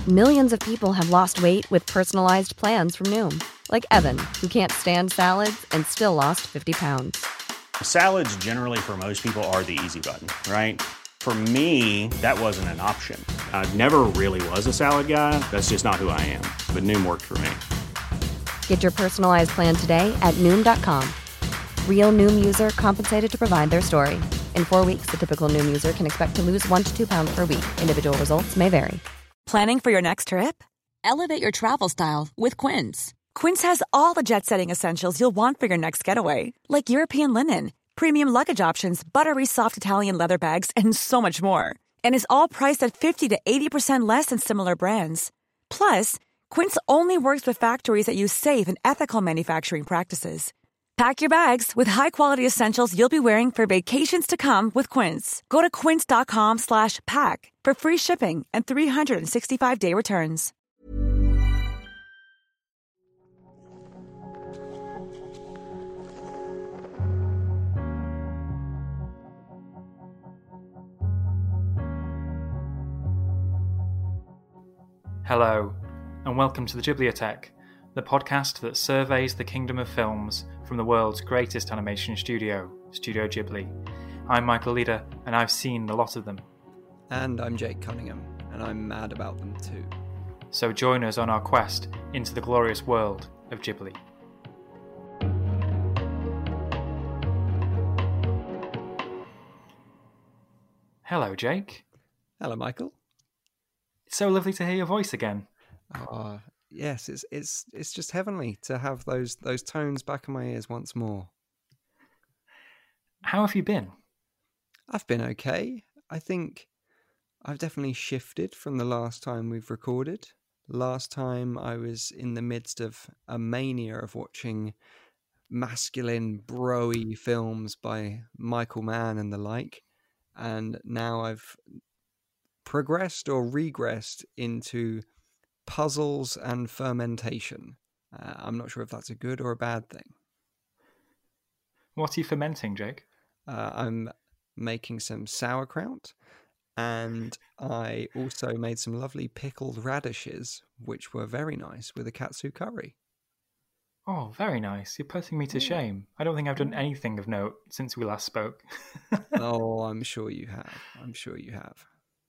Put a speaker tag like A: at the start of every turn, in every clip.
A: Millions of people have lost weight with personalized plans from Noom. Like Evan, who can't stand salads and still lost 50 pounds.
B: Salads generally for most people are the easy button, right? For me, that wasn't an option. I never really was a salad guy. That's just not who I am. But Noom worked for me.
A: Get your personalized plan today at Noom.com. Real Noom user compensated to provide their story. In 4 weeks, the typical Noom user can expect to lose 1 to 2 pounds per week. Individual results may vary.
C: Planning for your next trip? Elevate your travel style with Quince. Quince has all the jet-setting essentials you'll want for your next getaway, like European linen, premium luggage options, buttery soft Italian leather bags, and so much more. And is all priced at 50 to 80% less than similar brands. Plus, Quince only works with factories that use safe and ethical manufacturing practices. Pack your bags with high-quality essentials you'll be wearing for vacations to come with Quince. Go to quince.com/pack for free shipping and 365-day returns.
D: Hello, and welcome to the Ghibliotheque, the podcast that surveys the kingdom of films from the world's greatest animation studio, Studio Ghibli. I'm Michael Leader, and I've seen a lot of them.
E: And I'm Jake Cunningham, and I'm mad about them too.
D: So join us on our quest into the glorious world of Ghibli. Hello, Jake.
E: Hello, Michael.
D: It's so lovely to hear your voice again.
E: Yes, it's just heavenly to have those tones back in my ears once more.
D: How have you been?
E: I've been okay. I think I've definitely shifted from the last time we've recorded. Last time I was in the midst of a mania of watching masculine, bro-y films by Michael Mann and the like, and now I've progressed or regressed into puzzles and fermentation. I'm not sure if that's a good or a bad thing.
D: What are you fermenting, Jake?
E: I'm making some sauerkraut, and I also made some lovely pickled radishes, which were very nice, with a katsu curry.
D: Oh, very nice. You're putting me to shame. I don't think I've done anything of note since we last spoke.
E: Oh, I'm sure you have.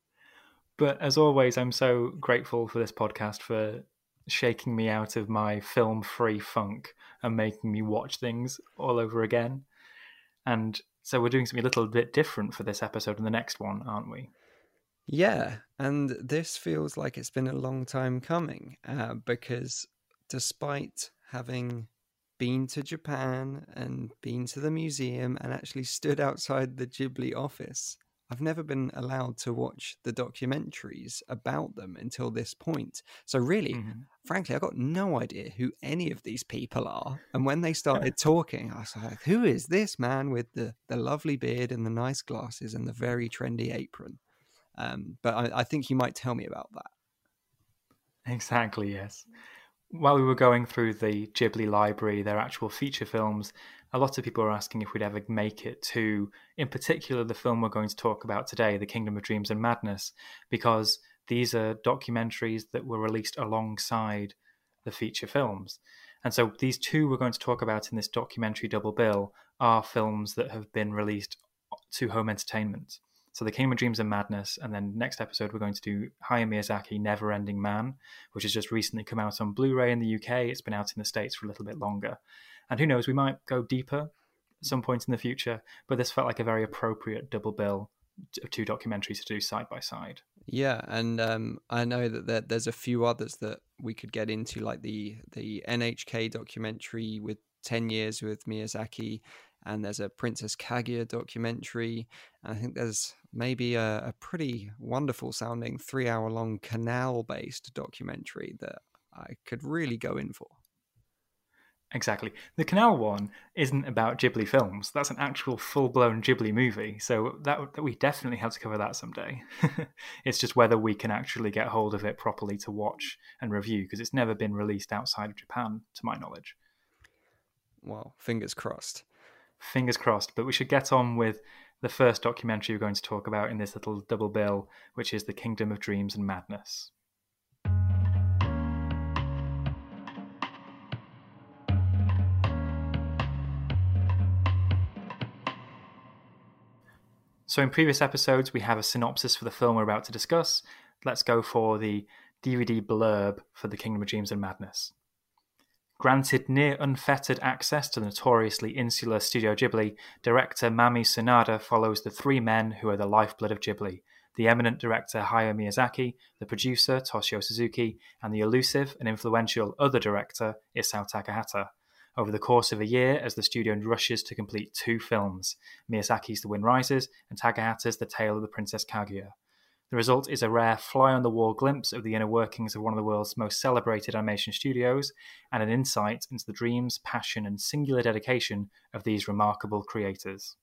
D: But as always, I'm so grateful for this podcast for shaking me out of my film-free funk and making me watch things all over again. And so we're doing something a little bit different for this episode and the next one, aren't we?
E: Yeah, and this feels like it's been a long time coming, because despite having been to Japan and been to the museum and actually stood outside the Ghibli office, I've never been allowed to watch the documentaries about them until this point. So really, frankly, I got no idea who any of these people are. And when they started talking, I was like, who is this man with the lovely beard and the nice glasses and the very trendy apron? But I think you might tell me about that.
D: Exactly, yes. While we were going through the Ghibli library, their actual feature films, a lot of people were asking if we'd ever make it to, in particular, the film we're going to talk about today, The Kingdom of Dreams and Madness, because these are documentaries that were released alongside the feature films. And so these two we're going to talk about in this documentary double bill are films that have been released to home entertainment. So The Kingdom of Dreams and Madness, and then next episode we're going to do Hayao Miyazaki, Never Ending Man, which has just recently come out on Blu-ray in the UK. It's been out in the States for a little bit longer. And who knows, we might go deeper at some point in the future, but this felt like a very appropriate double bill of two documentaries to do side by side.
E: Yeah, and I know that there's a few others that we could get into, like the NHK documentary with 10 years with Miyazaki, and there's a Princess Kaguya documentary. And I think there's maybe a pretty wonderful sounding 3-hour-long canal-based documentary that I could really go in for.
D: Exactly. The Canal one isn't about Ghibli films. That's an actual full-blown Ghibli movie. So that we definitely have to cover that someday. It's just whether we can actually get hold of it properly to watch and review, because it's never been released outside of Japan, to my knowledge.
E: Well, fingers crossed.
D: Fingers crossed. But we should get on with the first documentary we're going to talk about in this little double bill, which is The Kingdom of Dreams and Madness. So in previous episodes, we have a synopsis for the film we're about to discuss. Let's go for the DVD blurb for The Kingdom of Dreams and Madness. Granted near unfettered access to the notoriously insular Studio Ghibli, director Mami Tsunada follows the three men who are the lifeblood of Ghibli: the eminent director Hayao Miyazaki, the producer Toshio Suzuki, and the elusive and influential other director Isao Takahata. Over the course of a year, as the studio rushes to complete two films, Miyazaki's The Wind Rises and Takahata's The Tale of the Princess Kaguya. The result is a rare fly-on-the-wall glimpse of the inner workings of one of the world's most celebrated animation studios, and an insight into the dreams, passion, and singular dedication of these remarkable creators.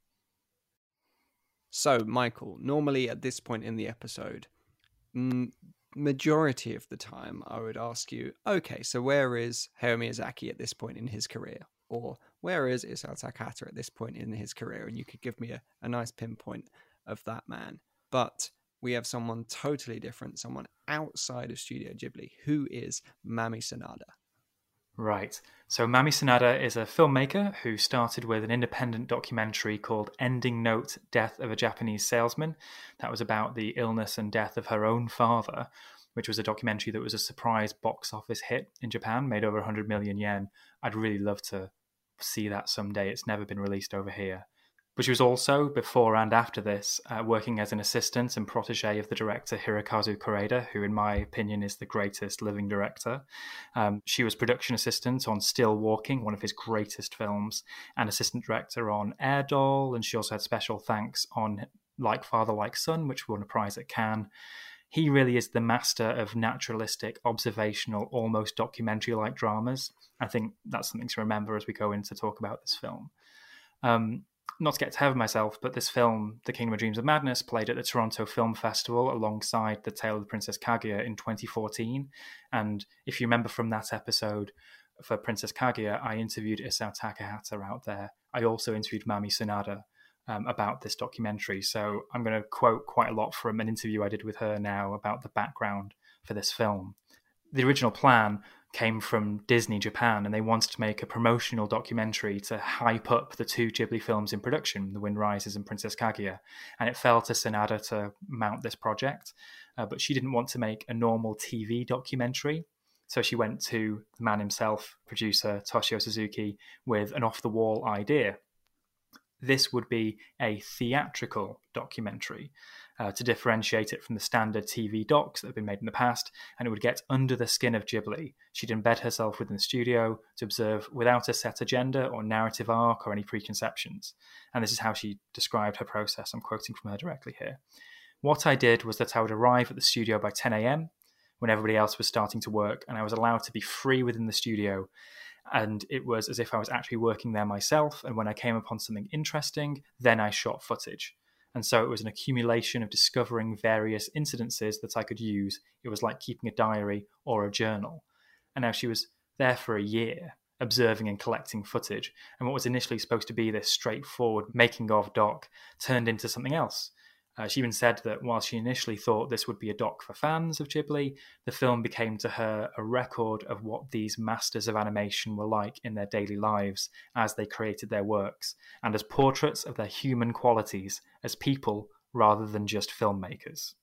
E: So, Michael, normally at this point in the episode, majority of the time I would ask you, okay, so where is Hayao Miyazaki at this point in his career? Or where is Isao Takahata at this point in his career? And you could give me a nice pinpoint of that man. But we have someone totally different, someone outside of Studio Ghibli. Who is Mami Tsunada?
D: Right. So Mami Tsunada is a filmmaker who started with an independent documentary called Ending Note: Death of a Japanese Salesman. That was about the illness and death of her own father, which was a documentary that was a surprise box office hit in Japan, made over 100 million yen. I'd really love to see that someday. It's never been released over here. But she was also, before and after this, working as an assistant and protege of the director Hirokazu Koreeda, who in my opinion is the greatest living director. She was production assistant on Still Walking, one of his greatest films, and assistant director on Air Doll, and she also had special thanks on Like Father, Like Son, which won a prize at Cannes. He really is the master of naturalistic, observational, almost documentary-like dramas. I think that's something to remember as we go in to talk about this film. Not to get ahead of myself, but this film, The Kingdom of Dreams and Madness, played at the Toronto Film Festival alongside The Tale of the Princess Kaguya in 2014. And if you remember from that episode for Princess Kaguya, I interviewed Isao Takahata out there. I also interviewed Mami Tsunada about this documentary. So I'm going to quote quite a lot from an interview I did with her now about the background for this film. The original plan came from Disney Japan, and they wanted to make a promotional documentary to hype up the two Ghibli films in production, The Wind Rises and Princess Kaguya, and it fell to Tsunada to mount this project, but she didn't want to make a normal TV documentary, so she went to the man himself, producer Toshio Suzuki, with an off-the-wall idea. This would be a theatrical documentary to differentiate it from the standard TV docs that have been made in the past, and it would get under the skin of Ghibli. She'd embed herself within the studio to observe without a set agenda or narrative arc or any preconceptions. And this is how she described her process. I'm quoting from her directly here. What I did was that I would arrive at the studio by 10 a.m. when everybody else was starting to work, and I was allowed to be free within the studio. And it was as if I was actually working there myself. And when I came upon something interesting, then I shot footage. And so it was an accumulation of discovering various incidences that I could use. It was like keeping a diary or a journal. And now she was there for a year, observing and collecting footage. And what was initially supposed to be this straightforward making of doc turned into something else. She even said that while she initially thought this would be a doc for fans of Ghibli, the film became to her a record of what these masters of animation were like in their daily lives as they created their works, and as portraits of their human qualities as people rather than just filmmakers.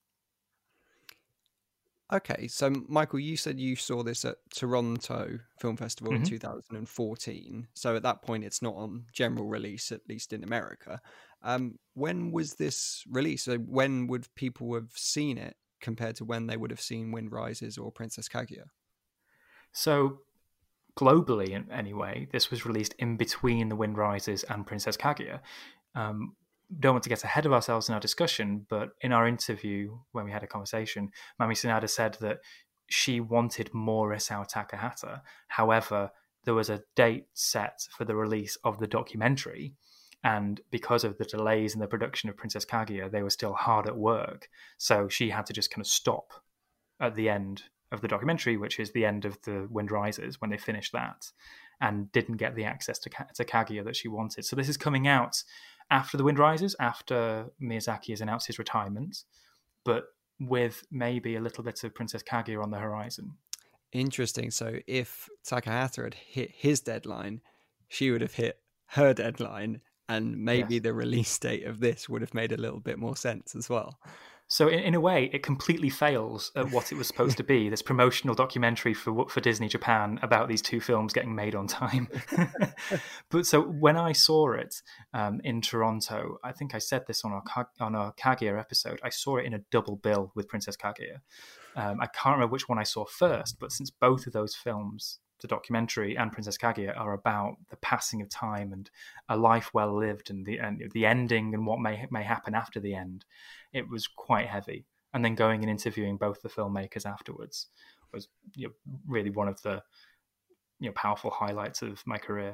E: Okay, so Michael, you said you saw this at Toronto Film Festival in 2014. So at that point, it's not on general release, at least in America. When was this released? So when would people have seen it compared to when they would have seen Wind Rises or Princess Kaguya?
D: So globally, anyway, this was released in between The Wind Rises and Princess Kaguya. Don't want to get ahead of ourselves in our discussion, but in our interview, when we had a conversation, Mami Tsunada said that she wanted more Isao Takahata. However, there was a date set for the release of the documentary, and because of the delays in the production of Princess Kaguya, they were still hard at work. So she had to just kind of stop at the end of the documentary, which is the end of The Wind Rises, when they finished that, and didn't get the access to Kaguya that she wanted. So this is coming out after The Wind Rises, after Miyazaki has announced his retirement, but with maybe a little bit of Princess Kaguya on the horizon.
E: Interesting. So if Takahata had hit his deadline, she would have hit her deadline, And maybe the release date of this would have made a little bit more sense as well.
D: So in a way, it completely fails at what it was supposed to be, this promotional documentary for Disney Japan about these two films getting made on time. But so when I saw it in Toronto, I think I said this on our Kaguya episode, I saw it in a double bill with Princess Kaguya. I can't remember which one I saw first, but since both of those films, the documentary and Princess Kaguya, are about the passing of time and a life well lived and the ending and what may happen after the end, it was quite heavy. And then going and interviewing both the filmmakers afterwards was really one of the powerful highlights of my career.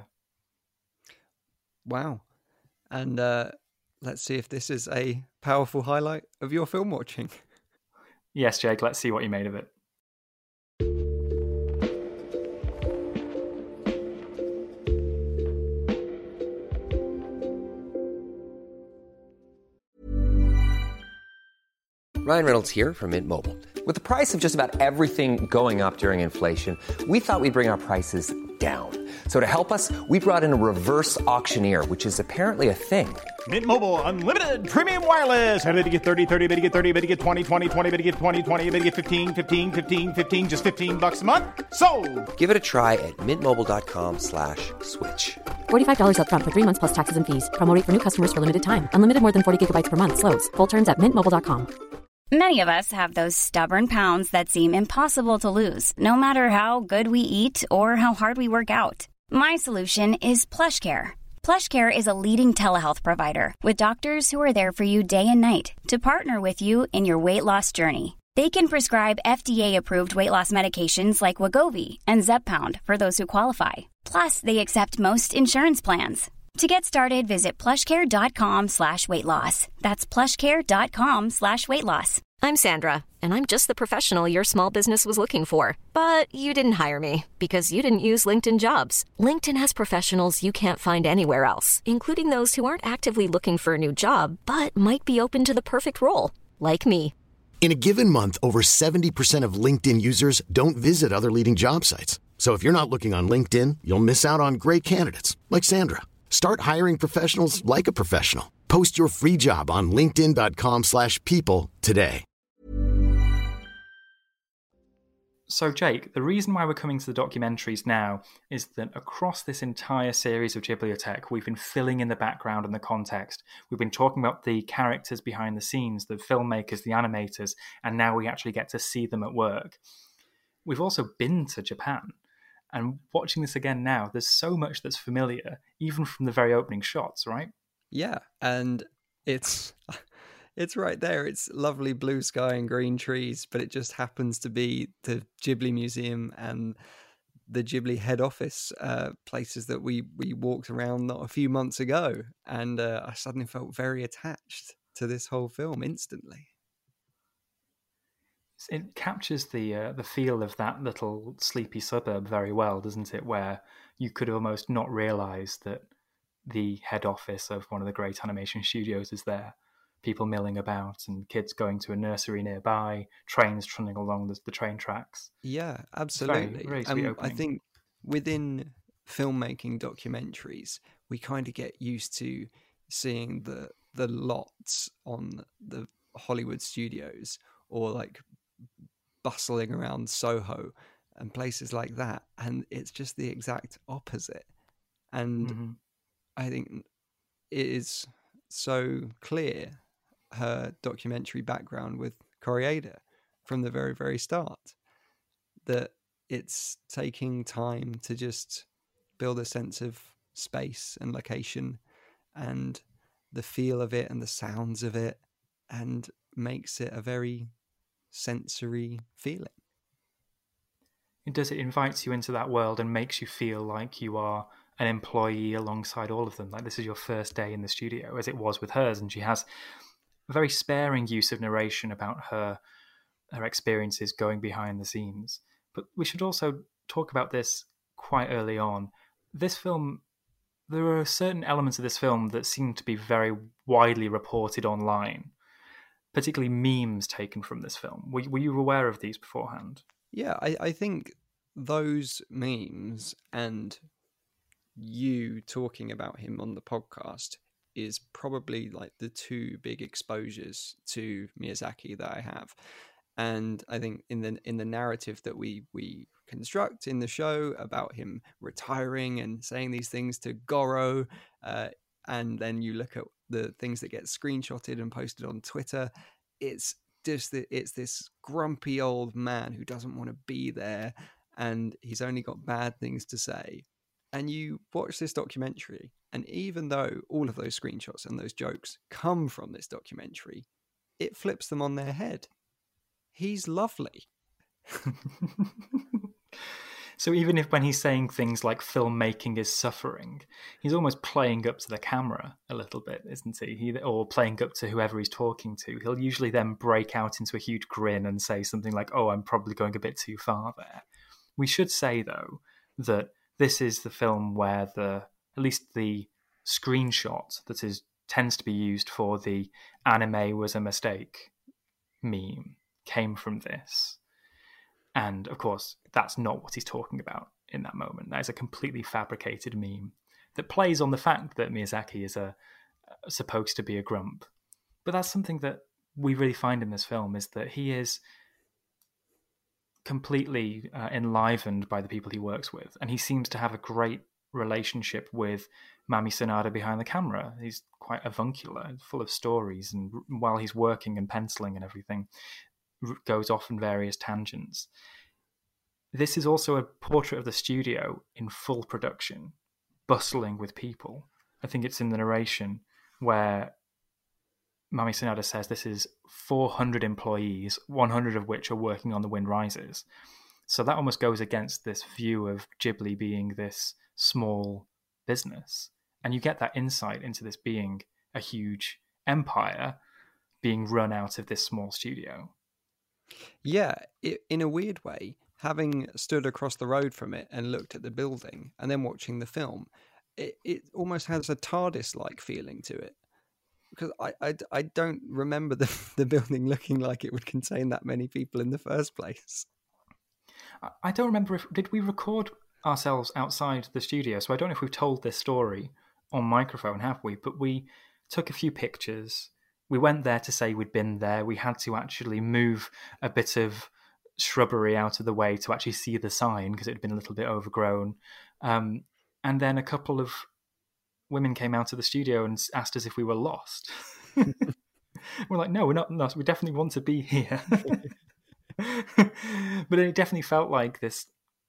E: Wow. And let's see if this is a powerful highlight of your film watching.
D: Yes, Jake, let's see what you made of it.
F: Ryan Reynolds here from Mint Mobile. With the price of just about everything going up during inflation, we thought we'd bring our prices down. So to help us, we brought in a reverse auctioneer, which is apparently a thing.
G: Mint Mobile Unlimited Premium Wireless. How to get 30, 30, bit to get 30, bit to get 20, 20, 20, bit to get 20, 20, bit to get 15, 15, 15, 15, just $15 a month? Sold!
F: Give it a try at mintmobile.com/switch.
A: $45 up front for 3 months plus taxes and fees. Promo rate for new customers for limited time. Unlimited more than 40 gigabytes per month. Slows full terms at mintmobile.com.
H: Many of us have those stubborn pounds that seem impossible to lose, no matter how good we eat or how hard we work out. My solution is PlushCare. PlushCare is a leading telehealth provider with doctors who are there for you day and night to partner with you in your weight loss journey. They can prescribe FDA-approved weight loss medications like Wegovy and Zepbound for those who qualify. Plus, they accept most insurance plans. To get started, visit plushcare.com/weightloss. That's plushcare.com/weightloss.
I: I'm Sandra, and I'm just the professional your small business was looking for. But you didn't hire me because you didn't use LinkedIn Jobs. LinkedIn has professionals you can't find anywhere else, including those who aren't actively looking for a new job, but might be open to the perfect role, like me.
J: In a given month, over 70% of LinkedIn users don't visit other leading job sites. So if you're not looking on LinkedIn, you'll miss out on great candidates like Sandra. Start hiring professionals like a professional. Post your free job on linkedin.com/people today.
D: So, Jake, the reason why we're coming to the documentaries now is that across this entire series of Ghibliotheque, we've been filling in the background and the context. We've been talking about the characters behind the scenes, the filmmakers, the animators, and now we actually get to see them at work. We've also been to Japan. And watching this again now, there's so much that's familiar, even from the very opening shots, right?
E: Yeah, and it's right there. It's lovely blue sky and green trees, but it just happens to be the Ghibli Museum and the Ghibli head office, places that we walked around not a few months ago. And I suddenly felt very attached to this whole film instantly.
D: It captures the feel of that little sleepy suburb very well, doesn't it? Where you could almost not realise that the head office of one of the great animation studios is there. People milling about and kids going to a nursery nearby, trains trundling along the train tracks.
E: Yeah, absolutely.
D: Very, very sweet opening.
E: I think within filmmaking documentaries, we kind of get used to seeing the lots on the Hollywood studios or like bustling around Soho and places like that, and it's just the exact opposite. And I think it is so clear, her documentary background with Koreeda from the very, very start, that it's taking time to just build a sense of space and location and the feel of it and the sounds of it, and makes it a very sensory feeling.
D: It does. It invites you into that world and makes you feel like you are an employee alongside all of them. Like this is your first day in the studio, as it was with hers. And she has a very sparing use of narration about her experiences going behind the scenes. But we should also talk about this quite early on. This film, there are certain elements of this film that seem to be very widely reported online, particularly memes taken from this film. Were you aware of these beforehand?
E: Yeah, I think those memes and you talking about him on the podcast is probably like the two big exposures to Miyazaki that I have. And I think in the narrative that we construct in the show about him retiring and saying these things to Goro, and then you look at the things that get screenshotted and posted on Twitter, it's this grumpy old man who doesn't want to be there, and he's only got bad things to say. And you watch this documentary, and even though all of those screenshots and those jokes come from this documentary, it flips them on their head. He's lovely.
D: So even if when he's saying things like filmmaking is suffering, he's almost playing up to the camera a little bit, isn't he? Or playing up to whoever he's talking to. He'll usually then break out into a huge grin and say something like, oh, I'm probably going a bit too far there. We should say, though, that this is the film where at least the screenshot that tends to be used for the anime was a mistake meme came from this. And of course, that's not what he's talking about in that moment. That is a completely fabricated meme that plays on the fact that Miyazaki is supposed to be a grump. But that's something that we really find in this film, is that he is completely enlivened by the people he works with. And he seems to have a great relationship with Mami Sanada behind the camera. He's quite avuncular, full of stories. And while he's working and penciling and everything, goes off in various tangents. This is also a portrait of the studio in full production, bustling with people. I think it's in the narration where Mami Sanada says this is 400 employees, 100 of which are working on The Wind Rises. So that almost goes against this view of Ghibli being this small business. And you get that insight into this being a huge empire being run out of this small studio.
E: Yeah, in a weird way, having stood across the road from it and looked at the building and then watching the film, it almost has a TARDIS-like feeling to it. Because I don't remember the building looking like it would contain that many people in the first place.
D: I don't remember did we record ourselves outside the studio? So I don't know if we've told this story on microphone, have we? But we took a few pictures. We went there to say we'd been there. We had to actually move a bit of shrubbery out of the way to actually see the sign because it had been a little bit overgrown. And then a couple of women came out of the studio and asked us if we were lost. We're like, no, we're not lost. We definitely want to be here. But it definitely felt like this,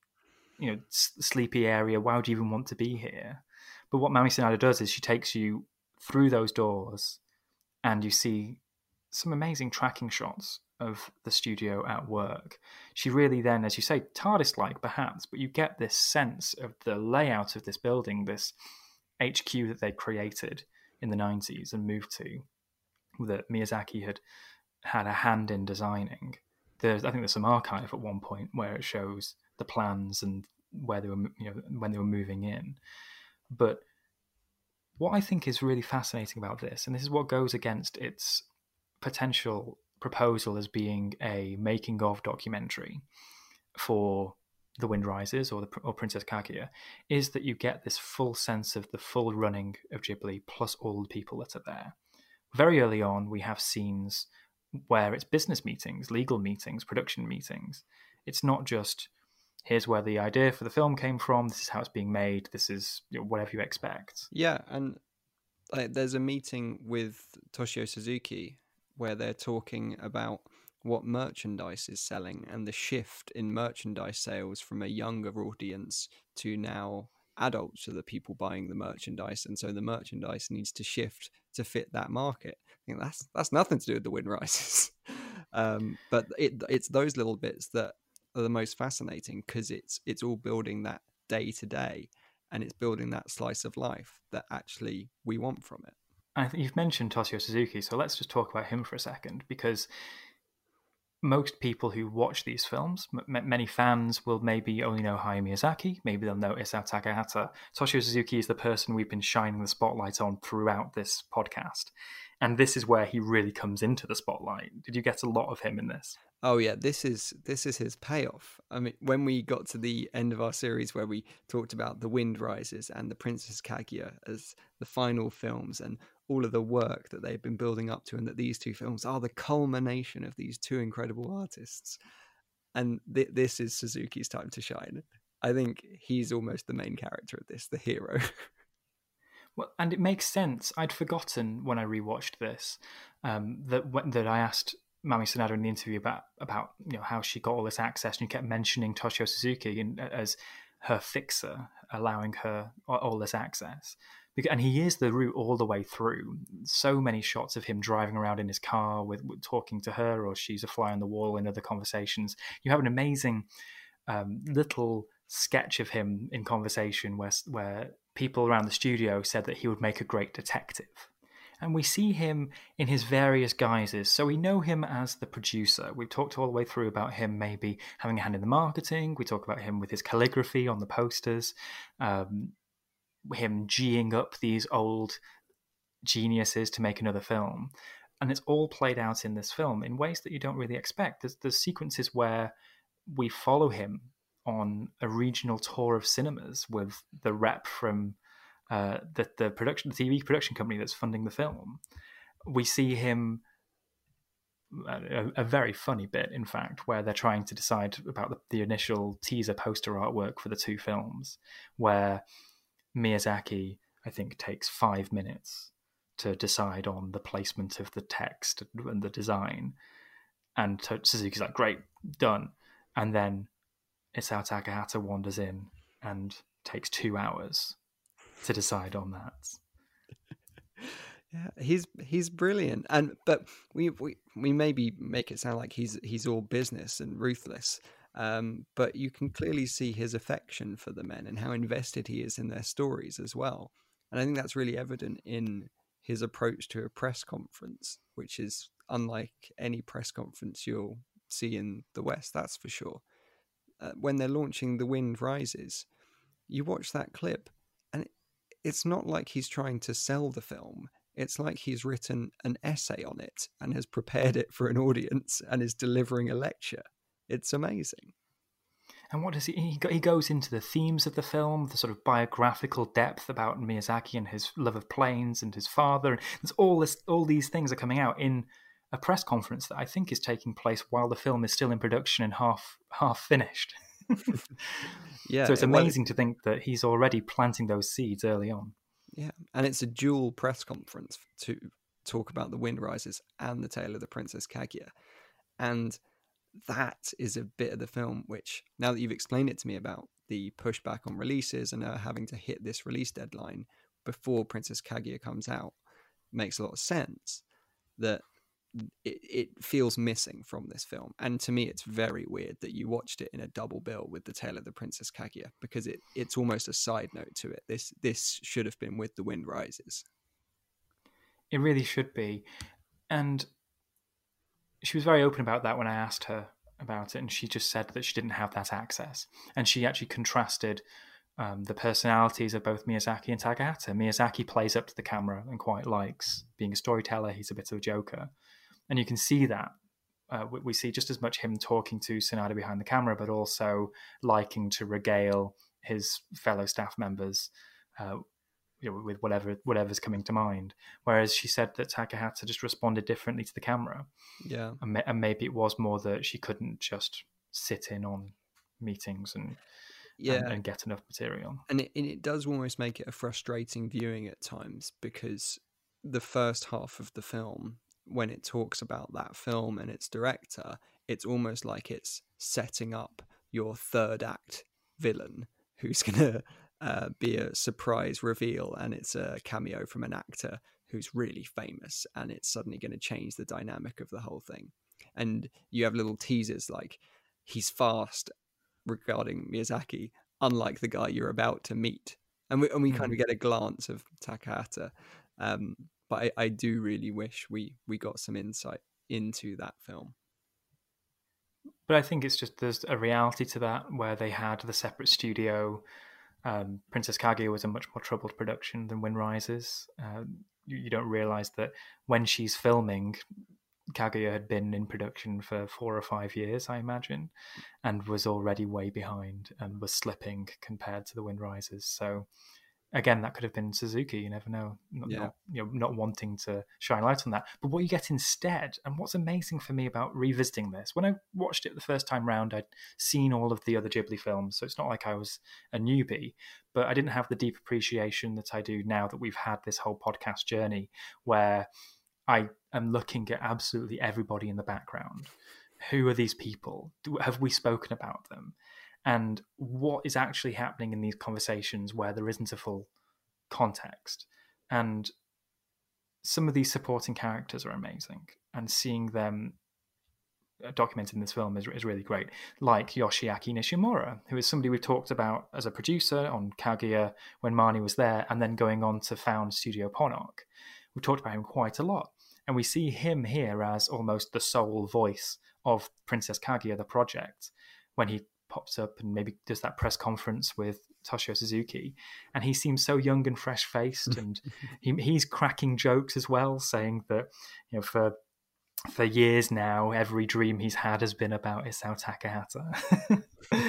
D: sleepy area. Why would you even want to be here? But what Mami Sanada does is she takes you through those doors and you see some amazing tracking shots of the studio at work. She really then, as you say, TARDIS-like perhaps, but you get this sense of the layout of this building, this HQ that they created in the 90s and moved to, that Miyazaki had a hand in designing. I think there's some archive at one point where it shows the plans and where they were, when they were moving in. But what I think is really fascinating about this, and this is what goes against its potential proposal as being a making-of documentary for The Wind Rises or Princess Kaguya, is that you get this full sense of the full running of Ghibli plus all the people that are there. Very early on, we have scenes where it's business meetings, legal meetings, production meetings. It's not just, here's where the idea for the film came from, this is how it's being made, this is whatever you expect.
E: Yeah, and there's a meeting with Toshio Suzuki where they're talking about what merchandise is selling and the shift in merchandise sales from a younger audience to now adults, so the people buying the merchandise, and so the merchandise needs to shift to fit that market. I think that's nothing to do with The Wind Rises. But it's those little bits that are the most fascinating, because it's all building that day to day, and it's building that slice of life that actually we want from it.
D: I think you've mentioned Toshio Suzuki, so let's just talk about him for a second, because most people who watch these films, many fans will maybe only know Hayao Miyazaki, maybe they'll know Isao Takahata. Toshio Suzuki is the person we've been shining the spotlight on throughout this podcast. And this is where he really comes into the spotlight. Did you get a lot of him in this?
E: Oh yeah, this is his payoff. I mean, when we got to the end of our series where we talked about The Wind Rises and The Princess Kaguya as the final films, and all of the work that they've been building up to, and that these two films are the culmination of these two incredible artists. And this is Suzuki's time to shine. I think he's almost the main character of this, the hero.
D: Well, and it makes sense. I'd forgotten when I rewatched this that I asked Mami Sanada in the interview about how she got all this access, and you kept mentioning Toshio Suzuki as her fixer, allowing her all this access. And he is the route all the way through. So many shots of him driving around in his car with talking to her, or she's a fly on the wall in other conversations. You have an amazing little sketch of him in conversation where people around the studio said that he would make a great detective. And we see him in his various guises. So we know him as the producer. We've talked all the way through about him maybe having a hand in the marketing. We talk about him with his calligraphy on the posters, him G'ing up these old geniuses to make another film. And it's all played out in this film in ways that you don't really expect. There's sequences where we follow him on a regional tour of cinemas with the rep from the TV production company that's funding the film. We see him, a very funny bit, in fact, where they're trying to decide about the initial teaser poster artwork for the two films, where Miyazaki, I think, takes 5 minutes to decide on the placement of the text and the design. And Suzuki's like, great, done. And then Isao Takahata wanders in and takes 2 hours to decide on that.
E: Yeah, he's brilliant, but we maybe make it sound like he's all business and ruthless, but you can clearly see his affection for the men and how invested he is in their stories as well. And I think that's really evident in his approach to a press conference, which is unlike any press conference you'll see in the West, that's for sure. When they're launching The Wind Rises, you watch that clip, and it's not like he's trying to sell the film. It's like he's written an essay on it and has prepared it for an audience and is delivering a lecture. It's amazing.
D: And what does he goes into the themes of the film, the sort of biographical depth about Miyazaki and his love of planes and his father. And there's all these things are coming out in a press conference that I think is taking place while the film is still in production and half finished.
E: Yeah.
D: So it's amazing to think that he's already planting those seeds early on.
E: Yeah, and it's a dual press conference to talk about The Wind Rises and The Tale of the Princess Kaguya. And that is a bit of the film which, now that you've explained it to me about the pushback on releases and having to hit this release deadline before Princess Kaguya comes out, makes a lot of sense that it feels missing from this film. And to me, it's very weird that you watched it in a double bill with The Tale of the Princess Kaguya, because it's almost a side note to it. This should have been with The Wind Rises.
D: It really should be. And she was very open about that when I asked her about it, and she just said that she didn't have that access. And she actually contrasted the personalities of both Miyazaki and Takahata. Miyazaki plays up to the camera and quite likes being a storyteller. He's a bit of a joker. And you can see that. We see just as much him talking to Sanada behind the camera, but also liking to regale his fellow staff members with whatever's coming to mind. Whereas she said that Takahata just responded differently to the camera.
E: Yeah.
D: And maybe it was more that she couldn't just sit in on meetings and get enough material.
E: And it does almost make it a frustrating viewing at times, because the first half of the film, when it talks about that film and its director, it's almost like it's setting up your third act villain who's going to be a surprise reveal, and it's a cameo from an actor who's really famous, and it's suddenly going to change the dynamic of the whole thing. And you have little teasers like, he's fast regarding Miyazaki, unlike the guy you're about to meet. And we kind of get a glance of Takahata. But I do really wish we got some insight into that film.
D: But I think it's just there's a reality to that where they had the separate studio. Princess Kaguya was a much more troubled production than Wind Rises. You don't realise that when she's filming, Kaguya had been in production for 4 or 5 years, I imagine, and was already way behind and was slipping compared to the Wind Rises. So again, that could have been Suzuki. You never know. Not wanting to shine light on that. But what you get instead, and what's amazing for me about revisiting this, when I watched it the first time round, I'd seen all of the other Ghibli films, so it's not like I was a newbie, but I didn't have the deep appreciation that I do now that we've had this whole podcast journey, where I am looking at absolutely everybody in the background. Who are these people? Have we spoken about them? And what is actually happening in these conversations where there isn't a full context? And some of these supporting characters are amazing, and seeing them documented in this film is really great. Like Yoshiaki Nishimura, who is somebody we've talked about as a producer on Kaguya when Marnie was there, and then going on to found Studio Ponok. We've talked about him quite a lot. And we see him here as almost the sole voice of Princess Kaguya, the project, when he pops up and maybe does that press conference with Toshio Suzuki, and he seems so young and fresh-faced, and he's cracking jokes as well, saying that for years now every dream he's had has been about Isao Takahata.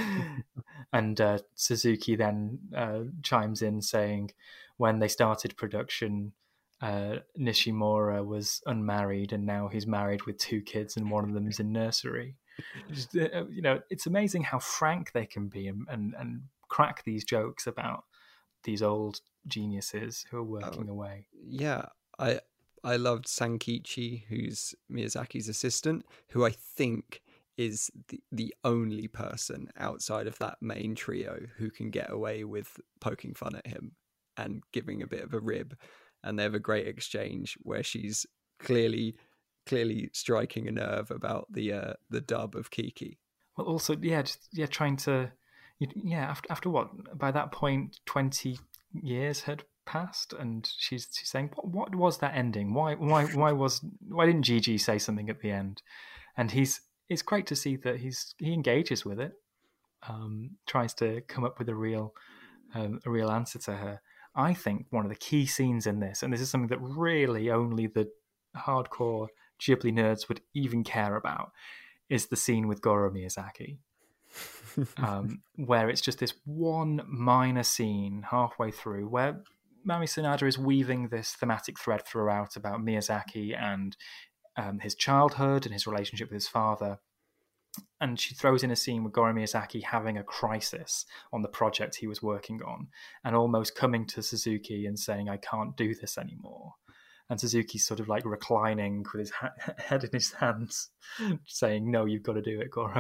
D: And Suzuki then chimes in saying when they started production, Nishimura was unmarried and now he's married with 2 kids and one of them's in nursery. Just, it's amazing how frank they can be and crack these jokes about these old geniuses who are working away.
E: Yeah, I loved Sankichi, who's Miyazaki's assistant, who I think is the only person outside of that main trio who can get away with poking fun at him and giving a bit of a rib. And they have a great exchange where she's clearly striking a nerve about the dub of Kiki.
D: Well, also, trying to, after what, by that point, 20 years had passed, and she's saying, what was that ending? Why didn't Gigi say something at the end? And it's great to see that he engages with it, tries to come up with a real answer to her. I think one of the key scenes in this, and this is something that really only the hardcore Ghibli nerds would even care about, is the scene with Goro Miyazaki, where it's just this one minor scene halfway through where Mami Sanada is weaving this thematic thread throughout about Miyazaki and his childhood and his relationship with his father. And she throws in a scene with Goro Miyazaki having a crisis on the project he was working on and almost coming to Suzuki and saying, I can't do this anymore. And Suzuki's sort of like reclining with his head in his hands, saying, no, you've got to do it, Goro.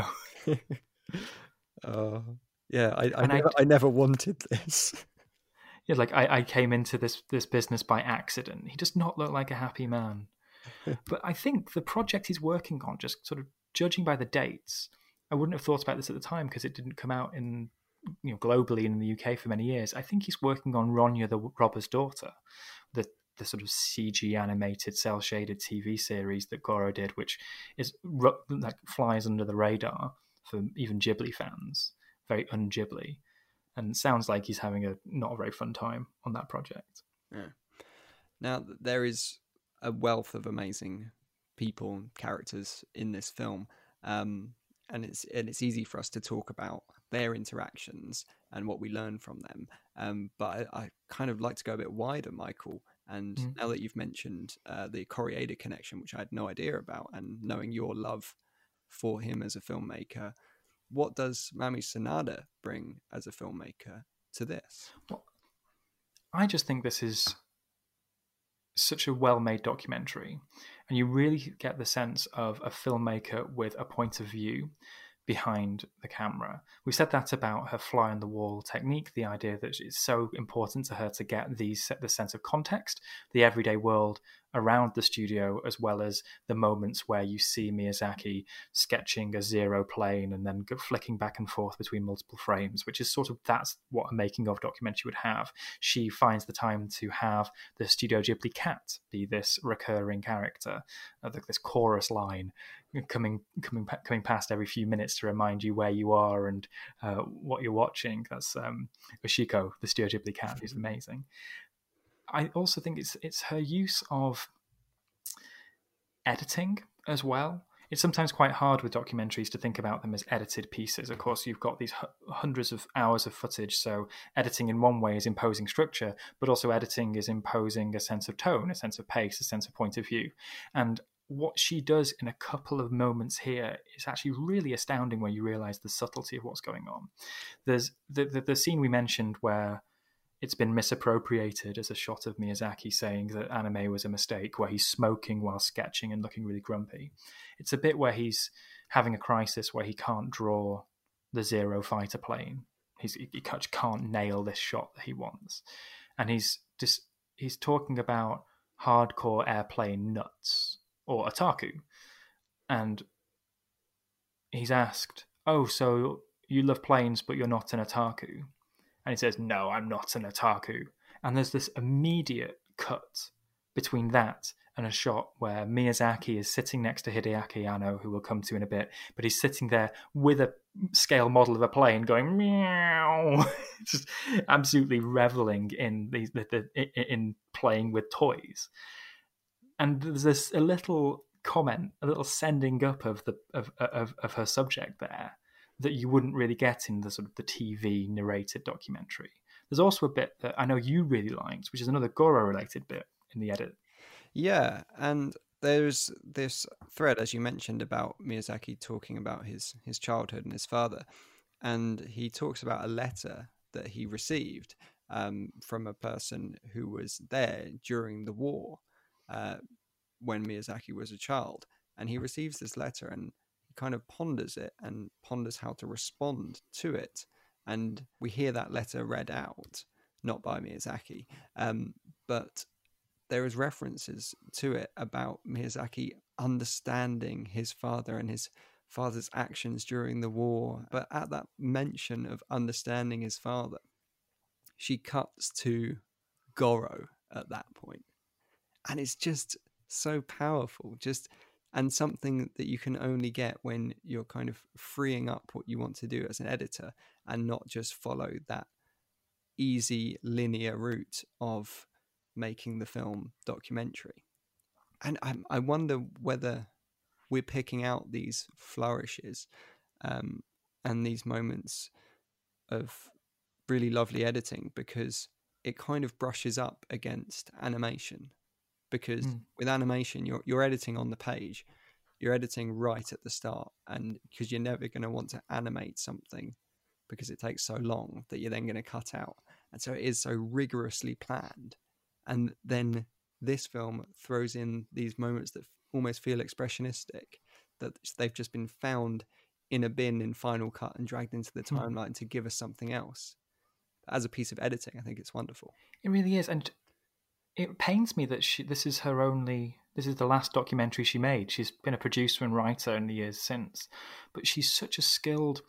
E: I never wanted this.
D: Yeah, like I came into this business by accident. He does not look like a happy man. But I think the project he's working on, just sort of judging by the dates, I wouldn't have thought about this at the time because it didn't come out in globally in the UK for many years. I think he's working on Ronya the Robber's Daughter, the sort of CG animated cell shaded TV series that Goro did, which is like flies under the radar for even Ghibli fans, very un-Ghibli, and sounds like he's having not a very fun time on that project.
E: Yeah. Now there is a wealth of amazing people and characters in this film, and it's easy for us to talk about their interactions and what we learn from them. But I kind of like to go a bit wider, Michael. And now that you've mentioned the Koreeda connection, which I had no idea about, and knowing your love for him as a filmmaker, what does Mami Sanada bring as a filmmaker to this?
D: Well, I just think this is such a well-made documentary, and you really get the sense of a filmmaker with a point of view behind the camera. We said that about her fly on the wall technique, the idea that it's so important to her to get the sense of context, the everyday world around the studio, as well as the moments where you see Miyazaki sketching a zero plane and then flicking back and forth between multiple frames, which is that's what a making of documentary would have. She finds the time to have the Studio Ghibli cat be this recurring character, this chorus line coming past every few minutes to remind you where you are and what you're watching. That's Oshiko, the Studio Ghibli cat, who's amazing. I also think it's her use of editing as well. it's sometimes quite hard with documentaries to think about them as edited pieces. Of course, you've got these hundreds of hours of footage, so editing in one way is imposing structure, but also editing is imposing a sense of tone, a sense of pace, a sense of point of view. And what she does in a couple of moments here is actually really astounding when you realize the subtlety of what's going on. There's the scene we mentioned where it's been misappropriated as a shot of Miyazaki saying that anime was a mistake, where he's smoking while sketching and looking really grumpy. It's a bit where he's having a crisis where he can't draw the Zero fighter plane. He can't nail this shot that he wants. And he's talking about hardcore airplane nuts, or otaku. And he's asked, "Oh, so you love planes, but you're not an otaku?" And he says, "No, I'm not an otaku." And there's this immediate cut between that and a shot where Miyazaki is sitting next to Hideaki Anno, who we'll come to in a bit, but he's sitting there with a scale model of a plane going meow, just absolutely reveling in in playing with toys. And there's this a little comment, a little sending up of her subject there that you wouldn't really get in the sort of the TV narrated documentary. There's also a bit that I know you really liked, which is another Goro related bit in the edit.
E: Yeah, and there's this thread, as you mentioned, about Miyazaki talking about his childhood and his father. And he talks about a letter that he received from a person who was there during the war when Miyazaki was a child. And he receives this letter and kind of ponders it and ponders how to respond to it. And we hear that letter read out, not by Miyazaki, but there is references to it about Miyazaki understanding his father and his father's actions during the war. But at that mention of understanding his father, she cuts to Goro at that point. And it's just so powerful, and something that you can only get when you're kind of freeing up what you want to do as an editor and not just follow that easy linear route of making the film documentary. And I wonder whether we're picking out these flourishes and these moments of really lovely editing because it kind of brushes up against animation. Because with animation, you're editing on the page, you're editing right at the start, and because you're never going to want to animate something because it takes so long that you're then going to cut out. And so it is so rigorously planned. And then this film throws in these moments that almost feel expressionistic, that they've just been found in a bin in Final Cut and dragged into the timeline to give us something else. As a piece of editing, I think it's wonderful.
D: It really is. And it pains me that this is the last documentary she made. She's been a producer and writer in the years since, but she's such a skilled.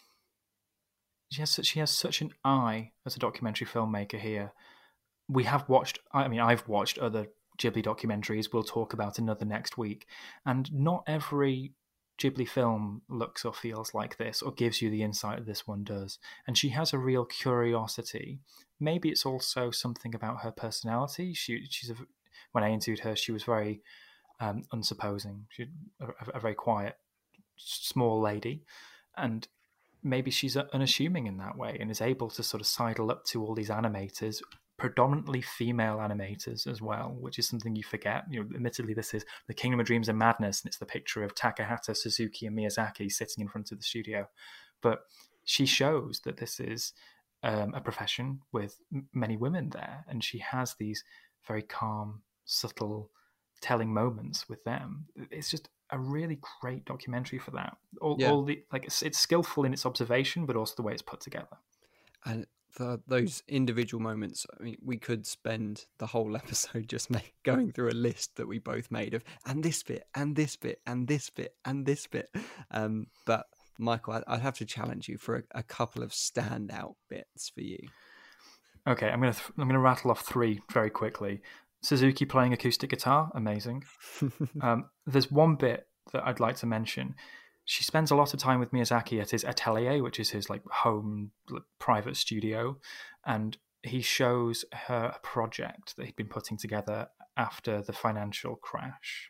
D: She has such an eye as a documentary filmmaker here. I've watched other Ghibli documentaries. We'll talk about another next week, and not every Ghibli film looks or feels like this or gives you the insight that this one does. And she has a real curiosity. Maybe it's also something about her personality. When I interviewed her, she was very unsupposing. She's a very quiet, small lady. And maybe she's unassuming in that way and is able to sort of sidle up to all these animators, predominantly female animators as well, which is something you forget. Admittedly, this is the Kingdom of Dreams and Madness, and it's the picture of Takahata, Suzuki, and Miyazaki sitting in front of the studio. But she shows that this is a profession with many women there, and she has these very calm, subtle, telling moments with them. It's just a really great documentary for that. It's skillful in its observation, but also the way it's put together.
E: And for those individual moments, I mean, we could spend the whole episode just going through a list that we both made of, and this bit, and this bit, and this bit, and this bit. But Michael, I'd have to challenge you for a couple of standout bits for you.
D: Okay, I'm gonna rattle off three very quickly. Suzuki playing acoustic guitar, amazing. There's one bit that I'd like to mention. She spends a lot of time with Miyazaki at his atelier, which is his home private studio, and he shows her a project that he'd been putting together after the financial crash.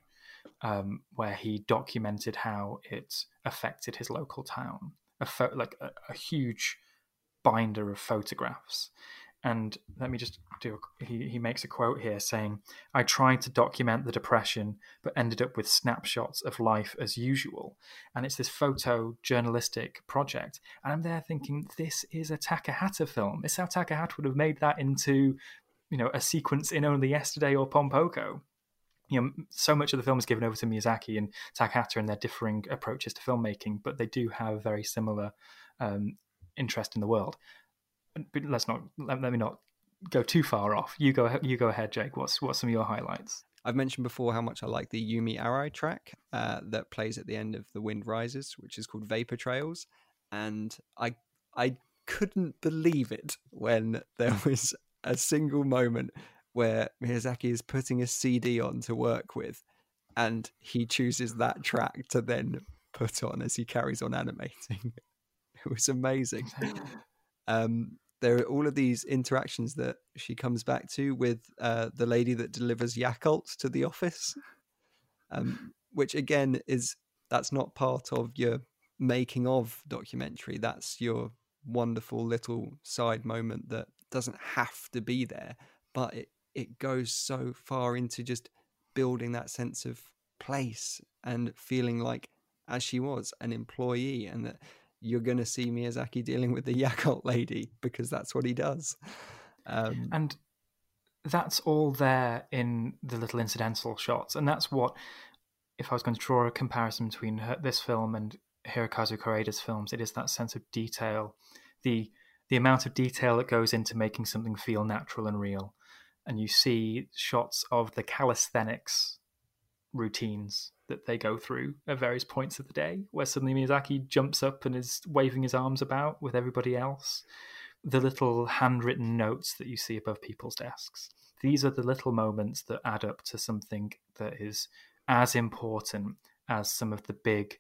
D: where he documented how it affected his local town. A huge binder of photographs. And let me just he makes a quote here saying, "I tried to document the Depression, but ended up with snapshots of life as usual." And it's this photojournalistic project. And I'm there thinking, this is a Takahata film. It's how Takahata would have made that into, a sequence in Only Yesterday or Pompoko. So much of the film is given over to Miyazaki and Takahata and their differing approaches to filmmaking, but they do have very similar interest in the world. But let me not go too far off. You go ahead, Jake. What's some of your highlights?
E: I've mentioned before how much I like the Yumi Arai track that plays at the end of The Wind Rises, which is called Vapor Trails, and I couldn't believe it when there was a single moment where Miyazaki is putting a CD on to work with, and he chooses that track to then put on as he carries on animating. It was amazing. There are all of these interactions that she comes back to with the lady that delivers Yakult to the office, which again that's not part of your making of documentary. That's your wonderful little side moment that doesn't have to be there, but it goes so far into just building that sense of place and feeling like, as she was, an employee, and that you're going to see Miyazaki dealing with the Yakult lady because that's what he does.
D: And that's all there in the little incidental shots. And that's what, if I was going to draw a comparison between this film and Hirokazu Koreeda's films, it is that sense of detail, the amount of detail that goes into making something feel natural and real. And you see shots of the calisthenics routines that they go through at various points of the day, where suddenly Miyazaki jumps up and is waving his arms about with everybody else. The little handwritten notes that you see above people's desks. These are the little moments that add up to something that is as important as some of the big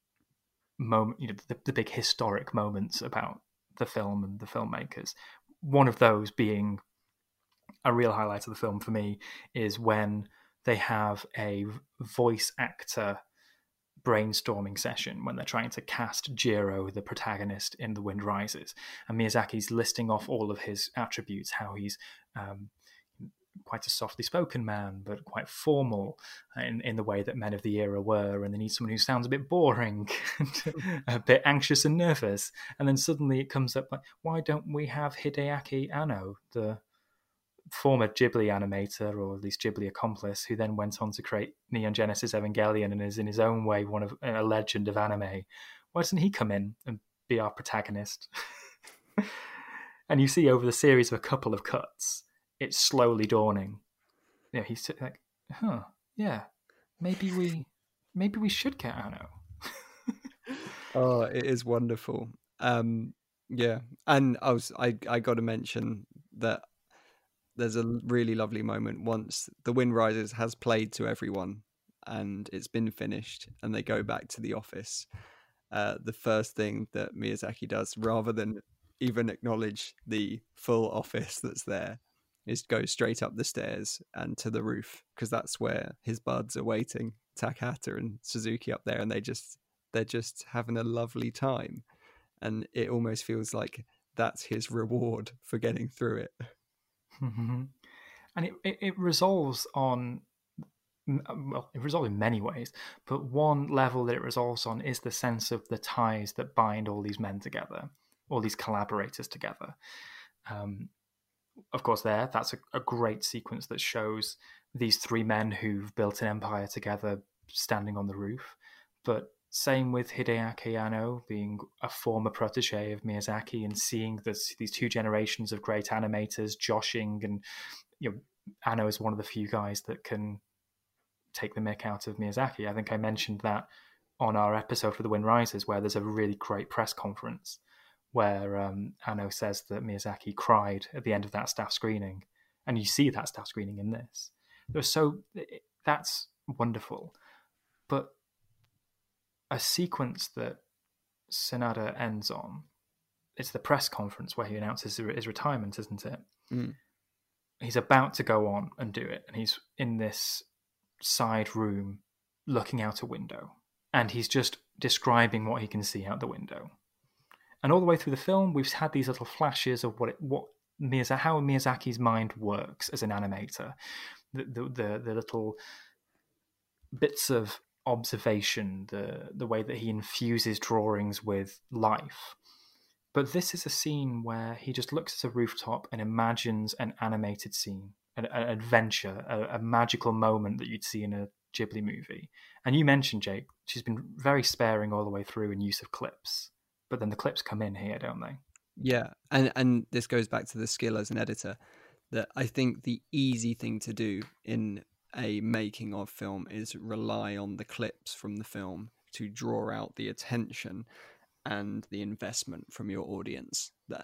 D: the big historic moments about the film and the filmmakers. One of those being a real highlight of the film for me is when they have a voice actor brainstorming session when they're trying to cast Jiro, the protagonist in The Wind Rises. And Miyazaki's listing off all of his attributes, how he's quite a softly spoken man, but quite formal in the way that men of the era were. And they need someone who sounds a bit boring, and a bit anxious and nervous. And then suddenly it comes up like, why don't we have Hideaki Anno, the former Ghibli animator, or at least Ghibli accomplice, who then went on to create Neon Genesis Evangelion and is in his own way a legend of anime. Why doesn't he come in and be our protagonist? And you see over the series of a couple of cuts, it's slowly dawning. He's like, maybe we should get Anno.
E: Oh, it is wonderful. And I got to mention that there's a really lovely moment once The Wind Rises has played to everyone and it's been finished and they go back to the office. The first thing that Miyazaki does, rather than even acknowledge the full office that's there, is go straight up the stairs and to the roof, because that's where his buds are waiting, Takahata and Suzuki up there, and they're just having a lovely time. And it almost feels like that's his reward for getting through it.
D: Mm-hmm. And it resolves on, well, it resolves in many ways, but one level that it resolves on is the sense of the ties that bind all these men together, all these collaborators together. Of course, that's a great sequence that shows these three men who've built an empire together standing on the roof. But same with Hideaki Anno being a former protege of Miyazaki and seeing these two generations of great animators joshing, and Anno is one of the few guys that can take the mick out of Miyazaki. I think I mentioned that on our episode for The Wind Rises, where there's a really great press conference where Anno says that Miyazaki cried at the end of that staff screening, and you see that staff screening in this. That's wonderful. But a sequence that Sanada ends on, it's the press conference where he announces his retirement, isn't it?
E: Mm.
D: He's about to go on and do it, and he's in this side room looking out a window, and he's just describing what he can see out the window. And all the way through the film, we've had these little flashes of how Miyazaki's mind works as an animator. The little bits of observation, the way that he infuses drawings with life. But this is a scene where he just looks at a rooftop and imagines an animated scene, an adventure, a magical moment that you'd see in a Ghibli movie. And you mentioned, Jake, she's been very sparing all the way through in use of clips. But then the clips come in here, don't they?
E: Yeah, and this goes back to the skill as an editor, that I think the easy thing to do in a making of film is rely on the clips from the film to draw out the attention and the investment from your audience. That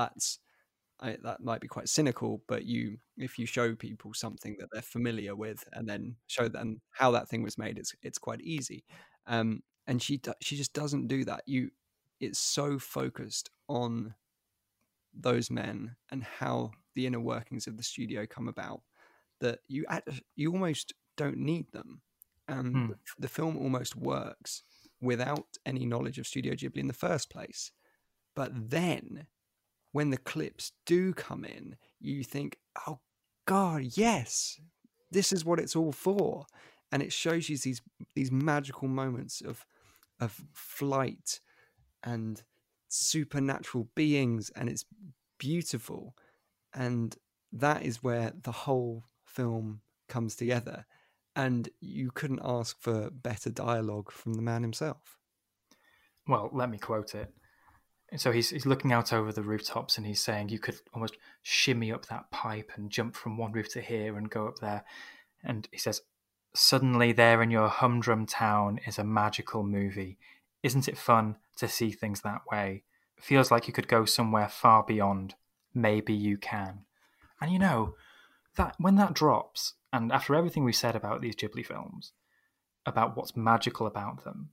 E: might be quite cynical, but if you show people something that they're familiar with and then show them how that thing was made, it's quite easy. And she just doesn't do that. It's so focused on those men and how the inner workings of the studio come about that you almost don't need them. The film almost works without any knowledge of Studio Ghibli in the first place. But then when the clips do come in, you think, oh God, yes, this is what it's all for. And it shows you these magical moments of flight and supernatural beings, and it's beautiful. And that is where the whole film comes together. And you couldn't ask for better dialogue from the man himself.
D: Well, let me quote it. So he's looking out over the rooftops and he's saying you could almost shimmy up that pipe and jump from one roof to here and go up there. And he says, suddenly there in your humdrum town is a magical movie. Isn't it fun to see things that way? Feels like you could go somewhere far beyond. Maybe you can. And you know, that when that drops, and after everything we've said about these Ghibli films, about what's magical about them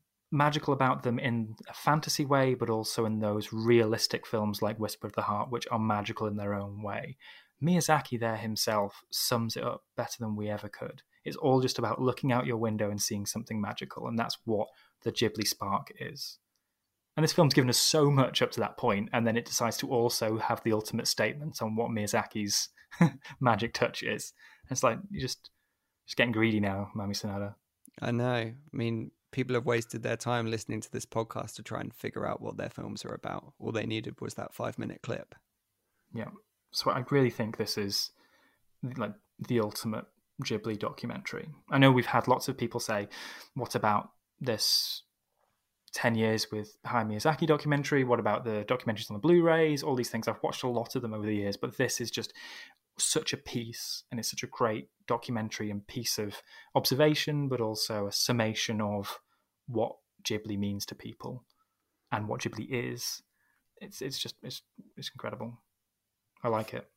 D: in a fantasy way, but also in those realistic films like Whisper of the Heart, which are magical in their own way, Miyazaki there himself sums it up better than we ever could. It's all just about looking out your window and seeing something magical, and that's what the Ghibli spark is. And this film's given us so much up to that point, and then it decides to also have the ultimate statement on what Miyazaki's magic touch is. And it's like, you're just getting greedy now, Mami Sonoda.
E: I know. I mean, people have wasted their time listening to this podcast to try and figure out what their films are about. All they needed was that 5-minute clip.
D: Yeah. So I really think this is like the ultimate Ghibli documentary. I know we've had lots of people say, what about this 10 years with Hayao Miyazaki documentary? What about the documentaries on the Blu-rays? All these things. I've watched a lot of them over the years, but this is just such a piece, and it's such a great documentary and piece of observation, but also a summation of what Ghibli means to people and what Ghibli is. It's incredible. I like it.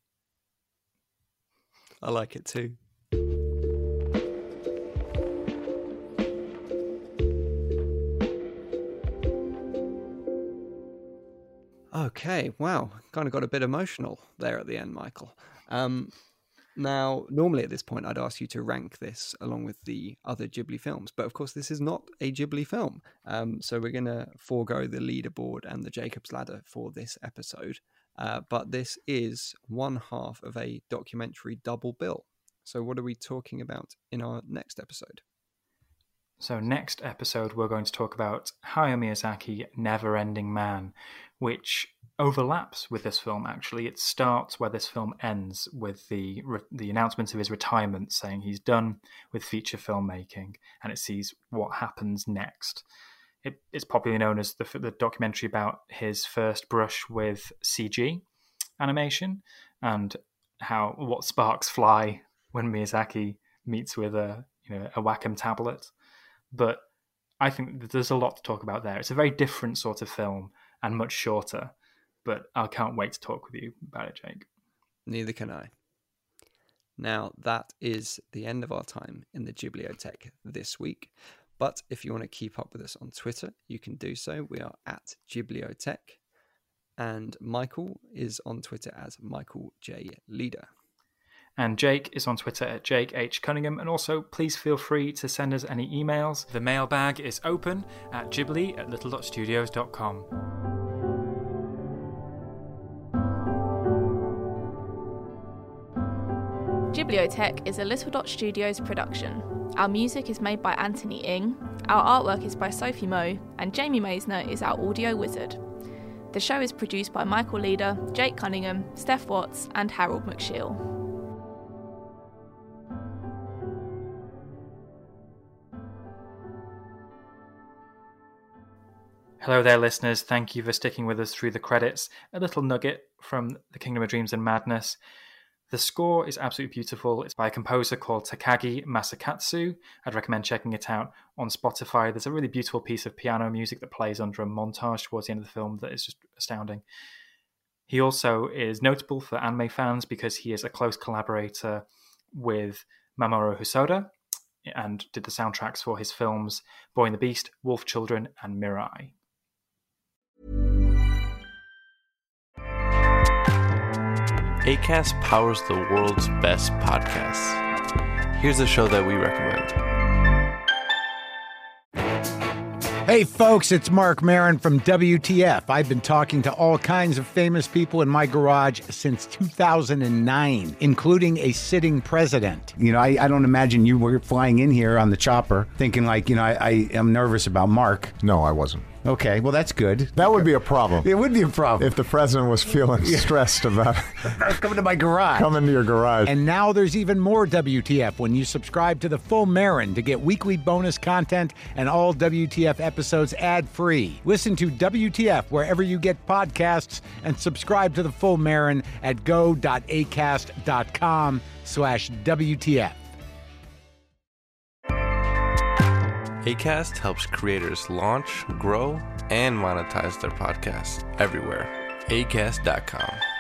E: I like it too. Okay, wow, kind of got a bit emotional there at the end, Michael. Now, normally at this point, I'd ask you to rank this along with the other Ghibli films, but of course, this is not a Ghibli film. So we're going to forego the leaderboard and the Jacob's Ladder for this episode. But this is one half of a documentary double bill. So what are we talking about in our next episode?
D: So next episode, we're going to talk about Hayao Miyazaki, Never Ending Man, which overlaps with this film, actually. It starts where this film ends, with the announcement of his retirement, saying he's done with feature filmmaking, and it sees what happens next. It's popularly known as the documentary about his first brush with CG animation, and what sparks fly when Miyazaki meets with a Wacom tablet. But I think there's a lot to talk about there. It's a very different sort of film and much shorter, but I can't wait to talk with you about it, Jake.
E: Neither can I. Now, that is the end of our time in the Ghibliotheque this week. But if you want to keep up with us on Twitter, you can do so. We are at And Michael is on Twitter as Michael J. Leader.
D: And Jake is on Twitter at Jake H. Cunningham. And also, please feel free to send us any emails. The mailbag is open at ghibli@little.studios.com.
K: Ghibliotech is a Little Dot Studios production. Our music is made by Anthony Ng, our artwork is by Sophie Moe, and Jamie Meisner is our audio wizard. The show is produced by Michael Leader, Jake Cunningham, Steph Watts, and Harold McShiel.
D: Hello there, listeners. Thank you for sticking with us through the credits. A little nugget from The Kingdom of Dreams and Madness. The score is absolutely beautiful. It's by a composer called Takagi Masakatsu. I'd recommend checking it out on Spotify. There's a really beautiful piece of piano music that plays under a montage towards the end of the film that is just astounding. He also is notable for anime fans because he is a close collaborator with Mamoru Hosoda and did the soundtracks for his films Boy and the Beast, Wolf Children, and Mirai.
L: Acast powers the world's best podcasts. Here's a show that we recommend.
M: Hey folks, it's Mark Maron from WTF. I've been talking to all kinds of famous people in my garage since 2009, including a sitting president. You know, I don't imagine you were flying in here on the chopper thinking like, you know, I am nervous about Mark.
N: No, I wasn't.
M: Okay, well, that's good.
N: That would be a problem.
M: It would be a problem.
N: If the president was feeling stressed about
M: coming to my garage.
N: Coming to your garage.
M: And now there's even more WTF when you subscribe to The Full Marin to get weekly bonus content and all WTF episodes ad-free. Listen to WTF wherever you get podcasts and subscribe to The Full Marin at go.acast.com/WTF.
L: Acast helps creators launch, grow, and monetize their podcasts everywhere. Acast.com.